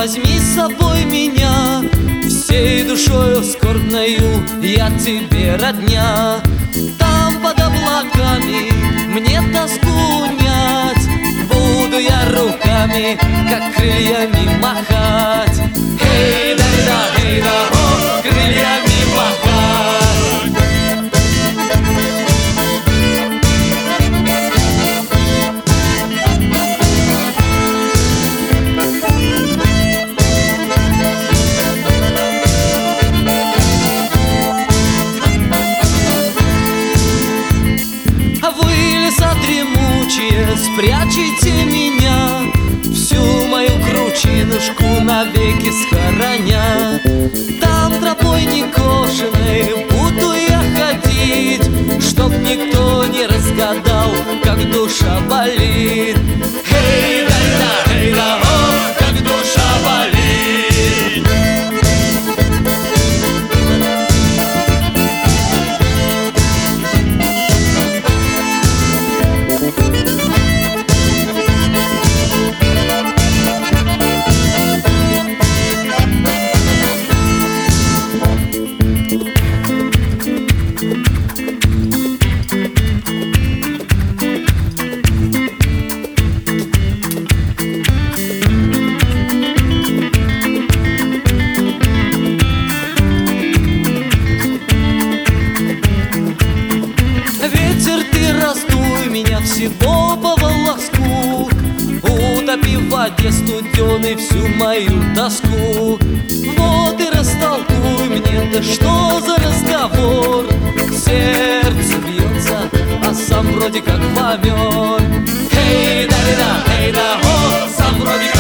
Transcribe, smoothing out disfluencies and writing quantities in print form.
возьми с собой меня, всей душою скорбною я тебе родня. Там под облаками мне тоску унять, буду я руками, как крыльями махать. Эй, да-да, эй, да, о, крыльями махать. Спрячьте меня, всю мою кручинушку навеки схороня. Там тропой некошенной буду я ходить, чтоб никто не разгадал, как душа болит. Эй, да-да, эй, да, о, как душа болит. Ветер, ты раздуй меня всего по волоску, утопи в воде студеной всю мою тоску. Вот и растолкуй мне, да что за разговор? Сердце бьется, а сам вроде как помер. Эй, да-да, эй, да, о, сам вроде как